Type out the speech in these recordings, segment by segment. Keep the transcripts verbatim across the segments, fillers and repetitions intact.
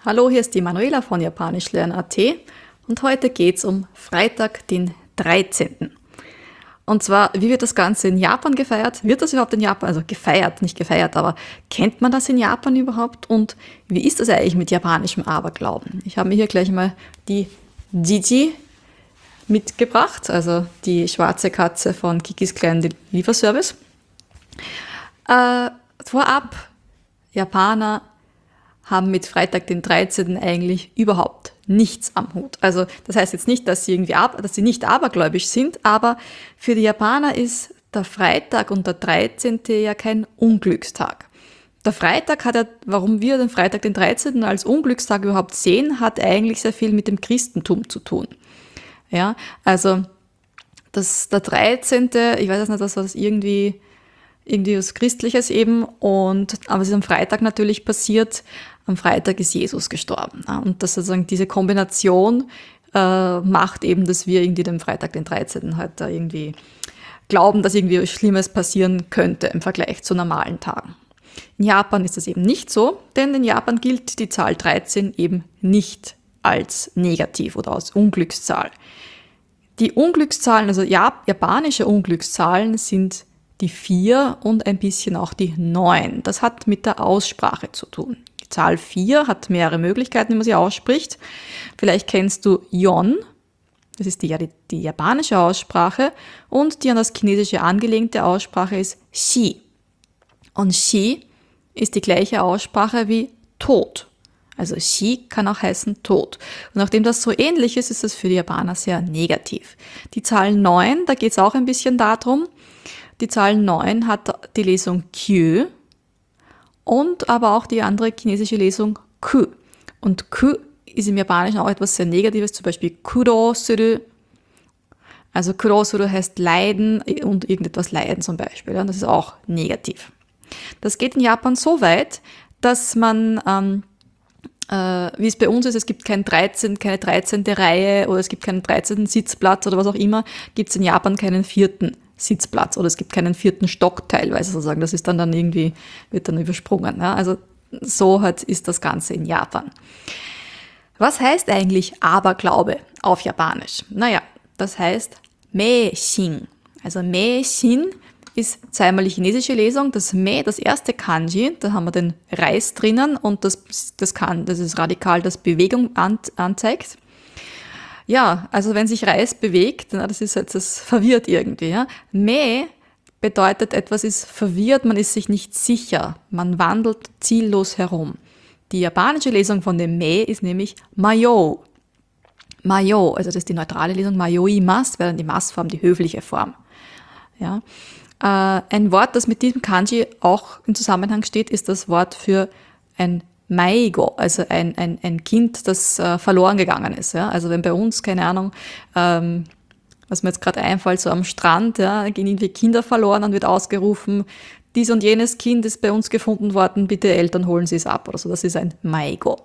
Hallo, hier ist die Manuela von japanischlernen punkt at und heute geht es um Freitag, den dreizehnten Und zwar, wie wird das Ganze in Japan gefeiert? Wird das überhaupt in Japan, also gefeiert, nicht gefeiert, aber kennt man das in Japan überhaupt? Und wie ist das eigentlich mit japanischem Aberglauben? Ich habe mir hier gleich mal die Gigi mitgebracht, also die schwarze Katze von Kikis kleinen Lieferservice. Äh, vorab, Japaner haben mit Freitag, den dreizehnten eigentlich überhaupt nichts am Hut. Also das heißt jetzt nicht, dass sie irgendwie ab, dass sie nicht abergläubisch sind, aber für die Japaner ist der Freitag und der dreizehnte ja kein Unglückstag. Der Freitag hat ja, warum wir den Freitag, den dreizehnten als Unglückstag überhaupt sehen, hat eigentlich sehr viel mit dem Christentum zu tun. Ja, also das, der dreizehnte, ich weiß jetzt nicht, das war das irgendwie irgendwie was Christliches eben, und aber es ist am Freitag natürlich passiert. Am Freitag ist Jesus gestorben. Und das sozusagen diese Kombination äh, macht eben, dass wir irgendwie den Freitag, den dreizehnten halt da irgendwie glauben, dass irgendwie was Schlimmes passieren könnte im Vergleich zu normalen Tagen. In Japan ist das eben nicht so, denn in Japan gilt die Zahl dreizehn eben nicht als negativ oder als Unglückszahl. Die Unglückszahlen, also japanische Unglückszahlen sind die vier und ein bisschen auch die neun. Das hat mit der Aussprache zu tun. Die Zahl vier hat mehrere Möglichkeiten, wie man sie ausspricht. Vielleicht kennst du Yon, das ist die, die, die japanische Aussprache, und die an das Chinesische angelehnte Aussprache ist Xi. Und Xi ist die gleiche Aussprache wie Tod. Also Xi kann auch heißen Tod. Und nachdem das so ähnlich ist, ist das für die Japaner sehr negativ. Die Zahl neun, da geht es auch ein bisschen darum. Die Zahl neun hat die Lesung Kyu und aber auch die andere chinesische Lesung Ku. Und Ku ist im Japanischen auch etwas sehr Negatives, zum Beispiel Kuro suru. Also Kuro suru heißt leiden und irgendetwas leiden zum Beispiel. Das ist auch negativ. Das geht in Japan so weit, dass man, ähm, äh, wie es bei uns ist, es gibt kein dreizehn, keine dreizehnte Reihe oder es gibt keinen dreizehnten Sitzplatz oder was auch immer, gibt es in Japan keinen vierten Sitzplatz oder es gibt keinen vierten Stock teilweise sozusagen. Das ist dann dann irgendwie, wird dann übersprungen. Ja? Also so halt ist das Ganze in Japan. Was heißt eigentlich Aberglaube auf Japanisch? Naja, das heißt Meishin. Also Meishin ist zweimal die chinesische Lesung. Das Me, das erste Kanji, da haben wir den Reis drinnen und das, das, kann, das ist radikal, das Bewegung an, anzeigt. Ja, also wenn sich Reis bewegt, das ist jetzt, das verwirrt irgendwie. Ja. Me bedeutet, etwas ist verwirrt, man ist sich nicht sicher, man wandelt ziellos herum. Die japanische Lesung von dem Me ist nämlich Mayo. Mayo, also das ist die neutrale Lesung, Mayoimasu, wäre dann die Massform, die höfliche Form. Ja. Äh, ein Wort, das mit diesem Kanji auch im Zusammenhang steht, ist das Wort für ein Maigo, also ein, ein, ein Kind, das äh, verloren gegangen ist. Ja? Also wenn bei uns, keine Ahnung, ähm, was mir jetzt gerade einfällt, so am Strand, ja, gehen irgendwie Kinder verloren, dann wird ausgerufen, dies und jenes Kind ist bei uns gefunden worden, bitte Eltern holen Sie es ab oder so. Das ist ein Maigo.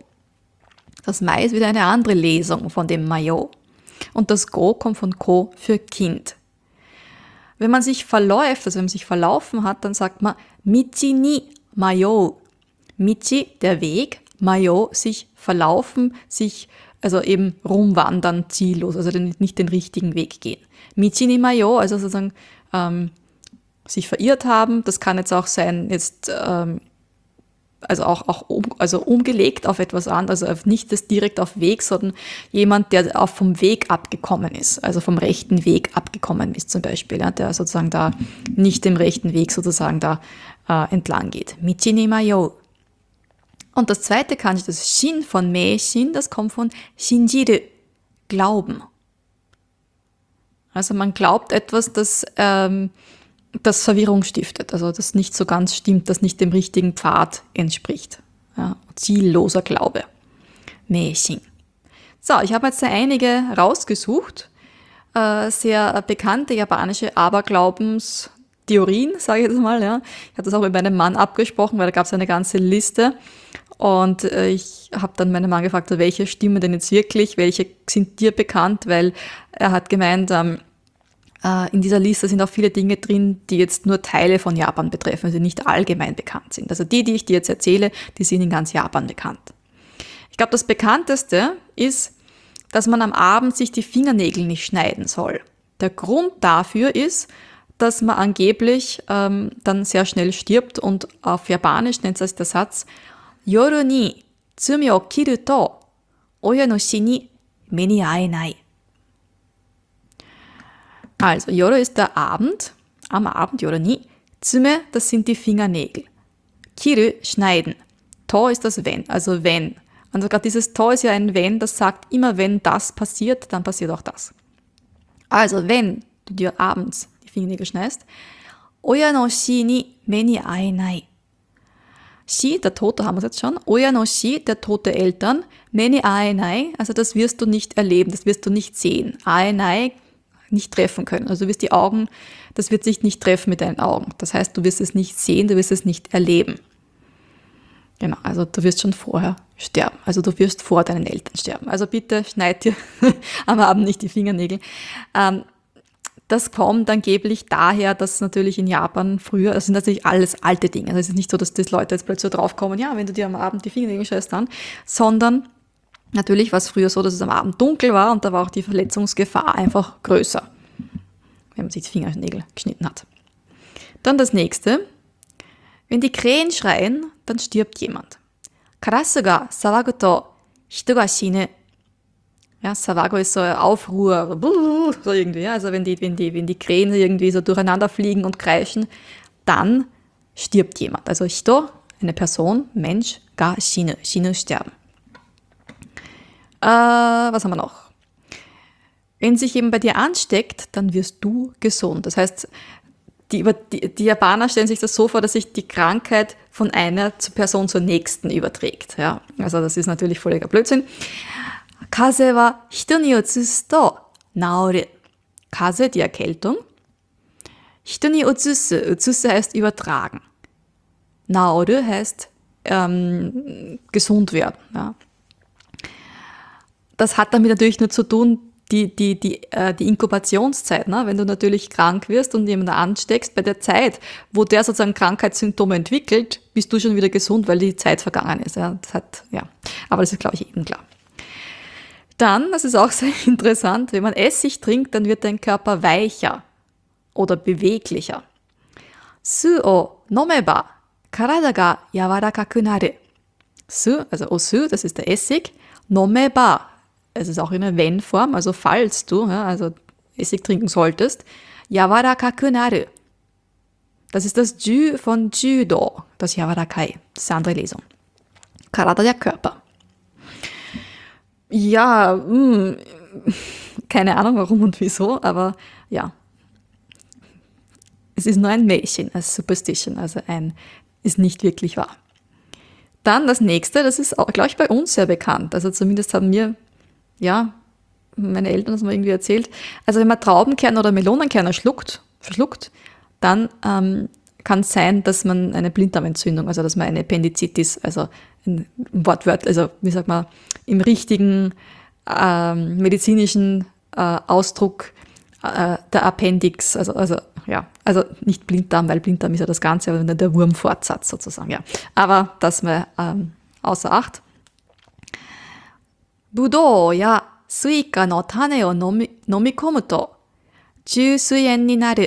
Das Mai ist wieder eine andere Lesung von dem Mayo. Und das Go kommt von Ko für Kind. Wenn man sich verläuft, also wenn man sich verlaufen hat, dann sagt man Michi ni Mayo. Michi, der Weg, Mayo, sich verlaufen, sich also eben rumwandern, ziellos, also nicht den richtigen Weg gehen. Michi ni Mayo, also sozusagen ähm, sich verirrt haben, das kann jetzt auch sein, jetzt ähm, also auch, auch um, also umgelegt auf etwas anderes, also nicht das direkt auf Weg, sondern jemand, der auch vom Weg abgekommen ist, also vom rechten Weg abgekommen ist zum Beispiel, ja, der sozusagen da nicht dem rechten Weg sozusagen da äh, entlang geht. Michi ni Mayo. Und das zweite Kanji, das Shin von Meishin, das kommt von Shinjiru, Glauben. Also man glaubt etwas, das, ähm, das Verwirrung stiftet, also das nicht so ganz stimmt, das nicht dem richtigen Pfad entspricht. Ja, zielloser Glaube. Meishin. So, ich habe jetzt einige rausgesucht, äh, sehr bekannte japanische Aberglaubenstheorien, sage ich jetzt mal. Ja. Ich habe das auch mit meinem Mann abgesprochen, weil da gab es eine ganze Liste. Und äh, ich habe dann meinen Mann gefragt, welche stimmen denn jetzt wirklich, welche sind dir bekannt, weil er hat gemeint, ähm, äh, in dieser Liste sind auch viele Dinge drin, die jetzt nur Teile von Japan betreffen, also nicht allgemein bekannt sind. Also die, die ich dir jetzt erzähle, die sind in ganz Japan bekannt. glaube, das bekannteste ist, dass man am Abend sich die Fingernägel nicht schneiden soll. Der Grund dafür ist, dass man angeblich ähm, dann sehr schnell stirbt und auf Japanisch nennt sich der Satz Yoru ni tsumi o kiru to oya no shi ni me ni aenai. Also Yoru ist der Abend, am Abend Yoru ni, tsume, das sind die Fingernägel. Kiru, schneiden. To ist das wenn, also wenn. Und gerade dieses To ist ja ein wenn, das sagt, immer wenn das passiert, dann passiert auch das. Also wenn du dir abends die Fingernägel schneidest, Oya no shi ni me ni aenai. Shi, der Tote haben wir jetzt schon. Oya no shi, der tote Eltern. Me ni aenai, also das wirst du nicht erleben, das wirst du nicht sehen. Aenai, nicht treffen können. Also du wirst die Augen, das wird sich nicht treffen mit deinen Augen. Das heißt, du wirst es nicht sehen, du wirst es nicht erleben. Genau, also du wirst schon vorher sterben. Also du wirst vor deinen Eltern sterben. Also bitte schneid dir am Abend nicht die Fingernägel. Ähm, das kommt angeblich daher, dass natürlich in Japan früher, das sind natürlich alles alte Dinge. Also es ist nicht so, dass die Leute jetzt plötzlich so draufkommen, ja, wenn du dir am Abend die Fingernägel schneidest dann, sondern natürlich war es früher so, dass es am Abend dunkel war und da war auch die Verletzungsgefahr einfach größer, wenn man sich die Fingernägel geschnitten hat. Dann das nächste. Wenn die Krähen schreien, dann stirbt jemand. Karasu ga sawagu to hito ga shinu. Ja, Sawago ist so ein Aufruhr, so irgendwie. Ja. Also wenn die, wenn, die, wenn die Krähen irgendwie so durcheinander fliegen und kreischen, dann stirbt jemand. Also Hito, eine Person, Mensch, ga shinu, shinu, sterben. Äh, was haben wir noch? Wenn sich eben bei dir ansteckt, dann wirst du gesund. Das heißt, die, die, die Japaner stellen sich das so vor, dass sich die Krankheit von einer Person zur nächsten überträgt. Ja, also das ist natürlich völliger Blödsinn. Kase wa hito ni utsusu to naoru. Kase, die Erkältung. Hito ni utsusu, utsusu heißt übertragen. Naoru heißt ähm, gesund werden. Ja. Das hat damit natürlich nur zu tun, die, die, die, äh, die Inkubationszeit. Ne? Wenn du natürlich krank wirst und jemanden ansteckst, bei der Zeit, wo der sozusagen Krankheitssymptome entwickelt, bist du schon wieder gesund, weil die Zeit vergangen ist. Ja? Das hat, ja. Aber das ist, glaube ich, eben klar. Dann, das ist auch sehr interessant, wenn man Essig trinkt, dann wird dein Körper weicher oder beweglicher. Su o nomeba karada ga yawarakaku naru. Su, also Osu, das ist der Essig. Nomeba, es ist auch in der Wenn-Form, also falls du ja, also Essig trinken solltest. Yawarakaku naru. Das ist das Ju von Judo, das Yawarakai, das ist die andere Lesung. Karada, der Körper. Ja, mh, keine Ahnung warum und wieso, aber ja. Es ist nur ein Märchen, als Superstition, also ein, ist nicht wirklich wahr. Dann das nächste, das ist, glaube ich, bei uns sehr bekannt. Also zumindest haben mir, ja, meine Eltern das mal irgendwie erzählt. Also wenn man Traubenkerne oder Melonenkerne schluckt, verschluckt, dann ähm, kann es sein, dass man eine Blinddarmentzündung, also dass man eine Appendizitis, also ein Wortwort, also wie sagt man, im richtigen ähm, medizinischen äh, Ausdruck äh, der Appendix, also, also ja, also nicht Blinddarm, weil Blinddarm ist ja das Ganze, aber der Wurmfortsatz sozusagen, ja. Aber das mal ähm, außer Acht. Budou ya Suika no Tane o nomikomu to Jusuien ni naru.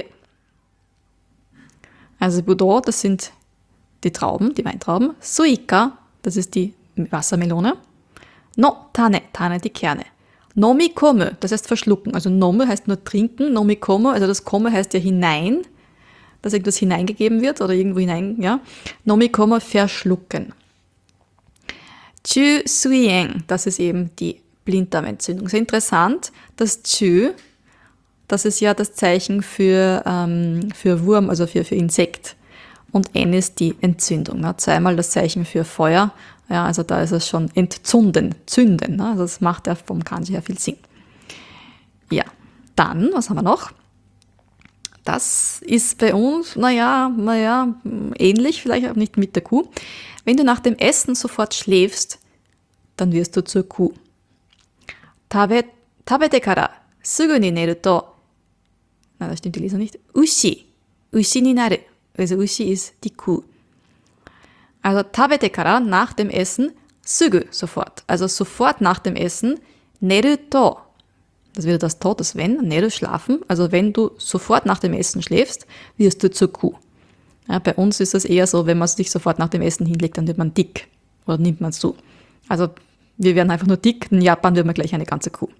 Also Budou, das sind die Trauben, die Weintrauben. Suika, das ist die Wassermelone. No Tane, Tane die Kerne. Nomikomu, das heißt verschlucken. Also Nome heißt nur trinken, Nomikomu, also das Komme heißt ja hinein, dass irgendwas hineingegeben wird oder irgendwo hinein, ja. Nomikomu, verschlucken. Chu Suien, das ist eben die Blinddarmentzündung. Sehr interessant, das Chu, das ist ja das Zeichen für, ähm, für Wurm, also für, für Insekt. Und N ist die Entzündung. Ne? Zweimal das Zeichen für Feuer. Ja, also da ist es schon entzunden, zünden. Ne? Also das macht ja vom Kanji her viel Sinn. Ja, dann, was haben wir noch? Das ist bei uns, naja, naja, ähnlich, vielleicht auch nicht mit der Kuh. Wenn du nach dem Essen sofort schläfst, dann wirst du zur Kuh. Tabe, tabete kara sugu ni neru to, na, das stimmt die Lesung nicht, ushi, ushi ni naru. Also Ushi ist die Kuh. Also tabete kara, nach dem Essen, Sugu, sofort. Also sofort nach dem Essen. Neru to. Das wäre das to, das wenn. Neru, schlafen. Also wenn du sofort nach dem Essen schläfst, wirst du zur Kuh. Ja, bei uns ist es eher so, wenn man sich sofort nach dem Essen hinlegt, dann wird man dick. Oder nimmt man zu. Also wir werden einfach nur dick. In Japan wird man gleich eine ganze Kuh.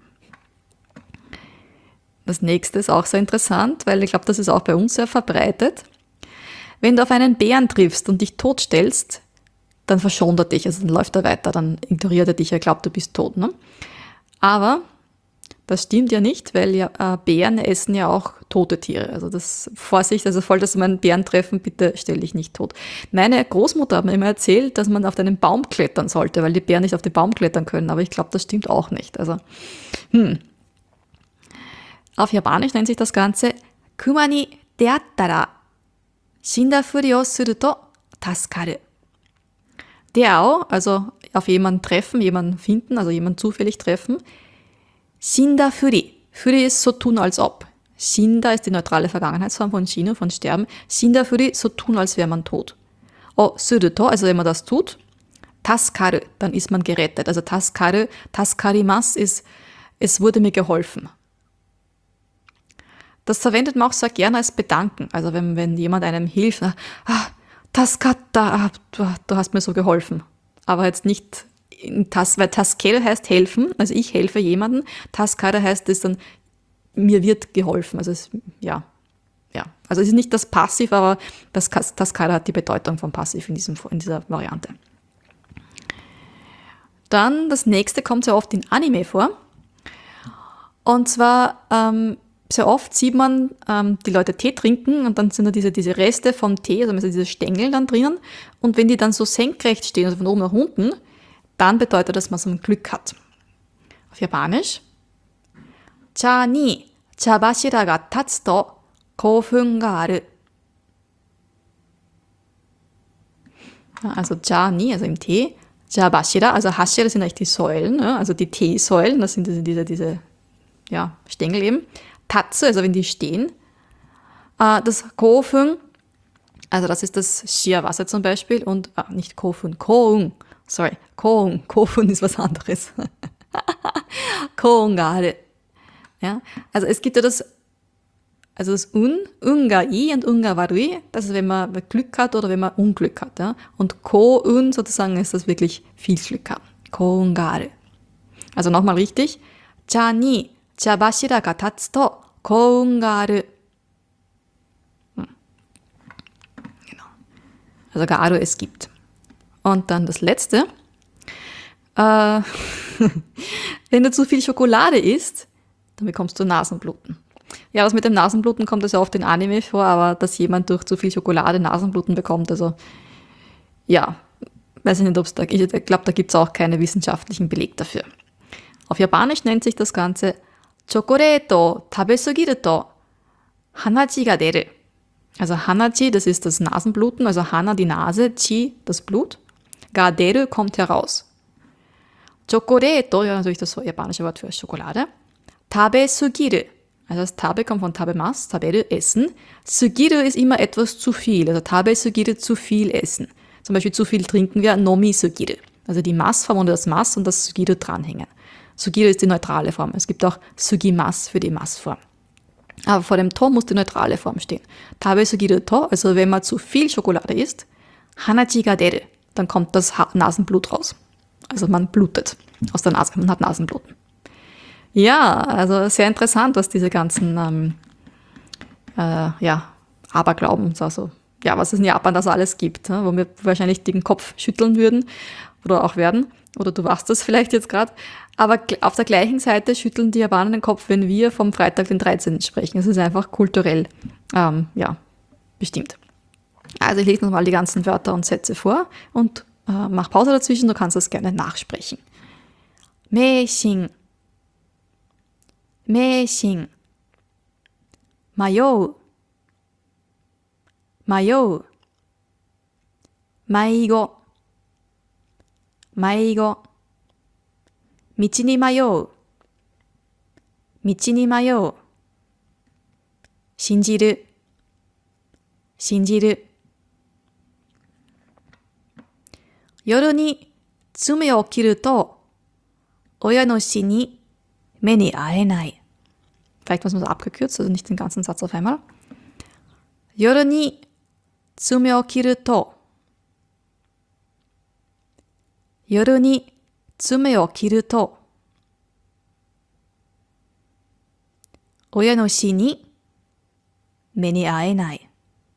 Das nächste ist auch sehr interessant, weil ich glaube, das ist auch bei uns sehr verbreitet. Wenn du auf einen Bären triffst und dich totstellst, dann verschont er dich, also dann läuft er weiter, dann ignoriert er dich, er glaubt, du bist tot. Ne? Aber das stimmt ja nicht, weil ja, äh, Bären essen ja auch tote Tiere. Also das Vorsicht, also voll, dass du einen Bären treffen, bitte stell dich nicht tot. Meine Großmutter hat mir immer erzählt, dass man auf einen Baum klettern sollte, weil die Bären nicht auf den Baum klettern können, aber ich glaube, das stimmt auch nicht. Also, hm. Auf Japanisch nennt sich das Ganze Kuma ni deattara shinda furi o suru to tasukaru. Deao, also auf jemanden treffen, jemanden finden, also jemanden zufällig treffen. Shinda furi. Furi ist so tun als ob. Shinda ist die neutrale Vergangenheitsform von Shino, von sterben. Shinda furi, so tun als wäre man tot. O suru to, also wenn man das tut. Tasukaru, dann ist man gerettet. Also tasukaru, tasukarimasu ist, es wurde mir geholfen. Das verwendet man auch sehr gerne als Bedanken. Also wenn, wenn jemand einem hilft, ah, Taskata, du, du hast mir so geholfen. Aber jetzt nicht, tas, weil Taskel heißt helfen, also ich helfe jemandem. Taskara heißt es dann, mir wird geholfen. Also es, ja, ja. Also es ist nicht das Passiv, aber das Taskara hat die Bedeutung von Passiv in, diesem, in dieser Variante. Dann das nächste kommt sehr oft in Anime vor. Und zwar ähm, sehr oft sieht man ähm, die Leute Tee trinken und dann sind da diese, diese Reste vom Tee, also diese Stängel dann drinnen. Und wenn die dann so senkrecht stehen, also von oben nach unten, dann bedeutet das, dass man so ein Glück hat. Auf Japanisch. Cha ni chabashira ga tatsu to koufun ga aru. Also Cha ni, also im Tee. Chabashira, also Hashira sind eigentlich die Säulen, ne? Also die Teesäulen, das sind diese, diese, diese ja, Stängel eben. Tatsu, also wenn die stehen. Das Koufun, also das ist das Shiawase zum Beispiel und, ah, nicht Koufun, Koun, sorry, Koun, Koufun ist was anderes. Koun ga aru. Ja, also es gibt ja das, also das Un, Unga I und Unga Warui, das ist, wenn man Glück hat oder wenn man Unglück hat. Ja? Und Ko-Un sozusagen ist das wirklich viel Glück haben. Koun ga aru. Also nochmal richtig. Cha ni chabashira ga tatsu to koun ga aru. Hm. Genau. Also ga aru, es gibt. Und dann das letzte. Äh, wenn du zu viel Schokolade isst, dann bekommst du Nasenbluten. Ja, das mit dem Nasenbluten kommt also oft in Anime vor, aber dass jemand durch zu viel Schokolade Nasenbluten bekommt, also ja, weiß ich nicht, ob es da, ich glaube, da gibt es auch keinen wissenschaftlichen Beleg dafür. Auf Japanisch nennt sich das Ganze Chocolate o tabesugiru to hanachi ga deru. Also Hanachi, das ist das Nasenbluten, also Hana die Nase, Chi das Blut, ga deru kommt heraus. Chocolate, ja natürlich das japanische Wort für Schokolade. Tabesugiru, also das Tabe kommt von Tabemasu, Taberu, Essen. Sugiru ist immer etwas zu viel, also Tabesugiru, zu viel essen. Zum Beispiel zu viel trinken wir, Nomi sugiru. Also die Massform und das Mas und das Sugiru dranhängen. Sugiru ist die neutrale Form. Es gibt auch Sugimas für die Massform. Aber vor dem To muss die neutrale Form stehen. Tabe sugiru to, also wenn man zu viel Schokolade isst, hanachi ga deru, dann kommt das Nasenblut raus. Also man blutet aus der Nase, man hat Nasenbluten. Ja, also sehr interessant, was diese ganzen ähm, äh, ja, Aberglauben, also ja, was es in Japan da so alles gibt, ne, wo wir wahrscheinlich den Kopf schütteln würden oder auch werden. Oder du warst das vielleicht jetzt gerade. Aber auf der gleichen Seite schütteln die Japaner den Kopf, wenn wir vom Freitag den dreizehnten sprechen. Es ist einfach kulturell ähm, ja, bestimmt. Also ich lese nochmal die ganzen Wörter und Sätze vor und äh, mach Pause dazwischen, du kannst das gerne nachsprechen. Meishin, Meishin, Mayou, Mayou, Maigo, Maigo, 道に迷う、道に迷う、信じる、信じる。夜に爪を切ると、親の死に目に会えない。Vielleicht was man so abgekürzt, also nicht den ganzen Satz auf einmal. 夜に爪を切ると、夜に爪を切ると、親の死に目に会えない。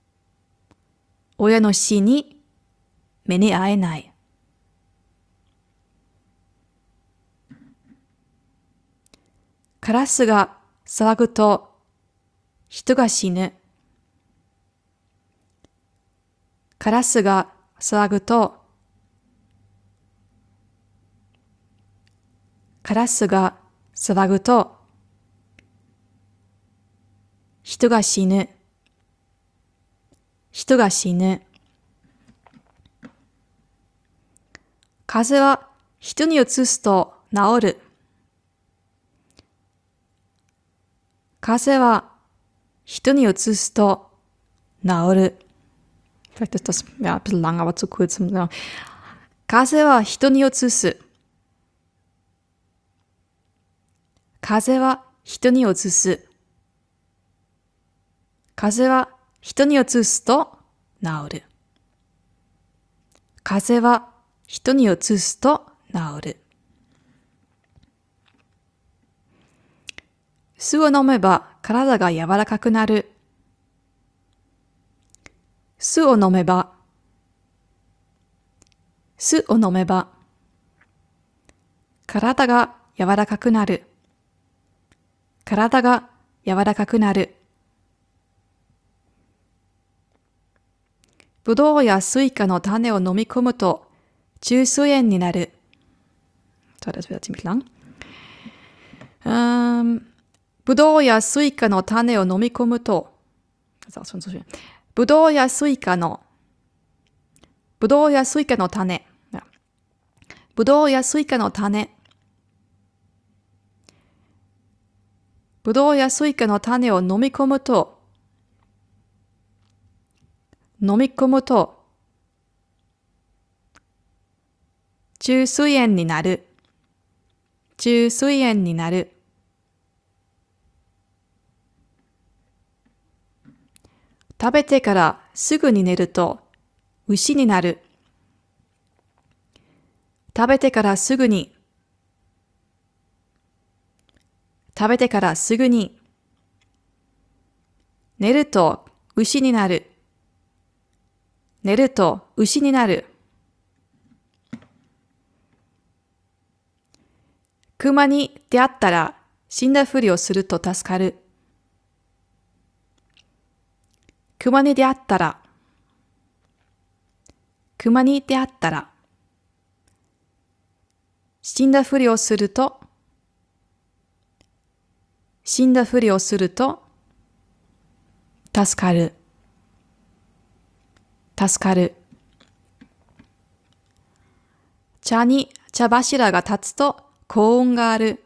親の死に目に会えない。カラスが騒ぐと人が死ぬ。カラスが騒ぐとカラスが騒ぐと人が死ぬ。人が死ぬ。風邪は人にうつすと治る。風邪は人にうつすと治る。Vielleicht ist das ja ein bisschen lang, aber zu kurz. Ja. 風邪は人にうつす。風邪は人にうつす。風邪は人にうつすと治る。風邪は人にうつすと治る。酢を飲めば体が柔らかくなる。酢を飲めば、酢を飲めば、体が柔らかくなる。体が柔らかくなる。ぶどうやスイカの種を飲み込むと中枢炎になる。So, das wird ziemlich lang. Ähm, ぶどうやスイカの種を飲み込むと、das ist auch schon so schön. ぶどうやスイカの、ぶどうやスイカの種、ja. ぶどうやスイカの種、ぶどうやスイカの種を飲み込むと、飲み込むと、中枢炎になる。中枢炎になる。食べてからすぐに寝ると牛になる。食べてからすぐに、食べてからすぐに、寝ると牛になる。寝ると牛になる。熊に出会ったら死んだふりをすると助かる。熊に出会ったら、熊に出会ったら、死んだふりをすると、死んだふりをすると、助かる。助かる。茶に茶柱が立つと幸運がある。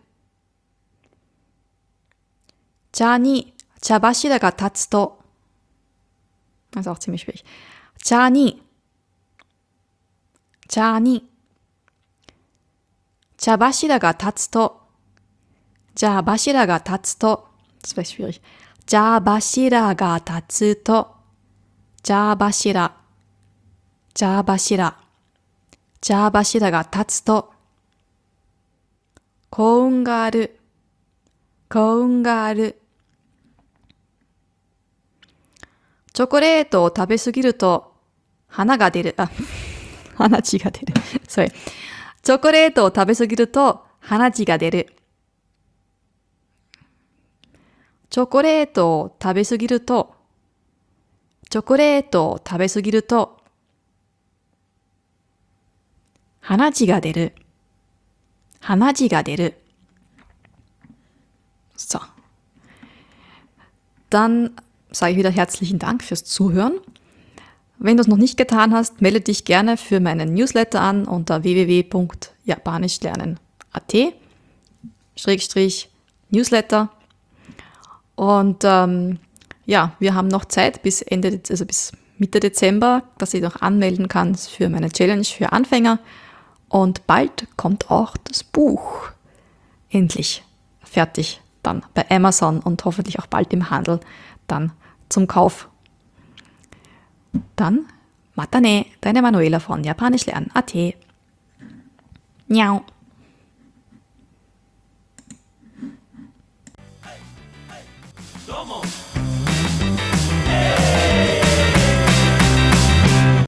茶に茶柱が立つと、das ist auch ziemlich schwierig. 茶に、茶に、茶柱が立つと、茶柱が立つと、das ist vielleicht schwierig. 茶柱が立つと、茶柱、茶柱、茶柱が立つと、幸運がある、幸運がある。チョコレートを食べすぎると鼻が出る。あ、鼻血が出る。Sorry。チョコレートを食べすぎると鼻血が出る。チョコレートを食べすぎると、チョコレートを食べすぎると鼻血が出る。鼻血が出る。So. Dann sage ich wieder herzlichen Dank fürs Zuhören. Wenn du es noch nicht getan hast, melde dich gerne für meinen Newsletter an unter w w w punkt japanischlernen punkt a t Schrägstrich Newsletter. Und ähm, ja, wir haben noch Zeit bis Ende, also bis Mitte Dezember, dass ich noch anmelden kann für meine Challenge für Anfänger. Und bald kommt auch das Buch endlich fertig dann bei Amazon und hoffentlich auch bald im Handel dann zum Kauf. Dann Matane, deine Manuela von Japanisch lernen punkt at. Miau.